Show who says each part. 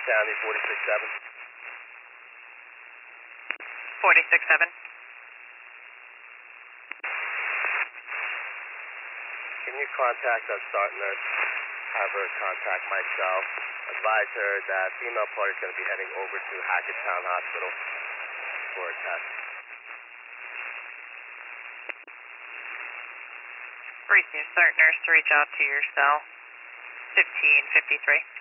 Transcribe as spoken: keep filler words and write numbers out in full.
Speaker 1: County, forty-six seven.
Speaker 2: forty-six seven.
Speaker 1: Can you contact our start nurse? Have her contact myself. Advise her that female party is going to be heading over to Hackettstown Hospital for a test.
Speaker 2: Brief your start nurse to reach out to your cell. fifteen fifty-three.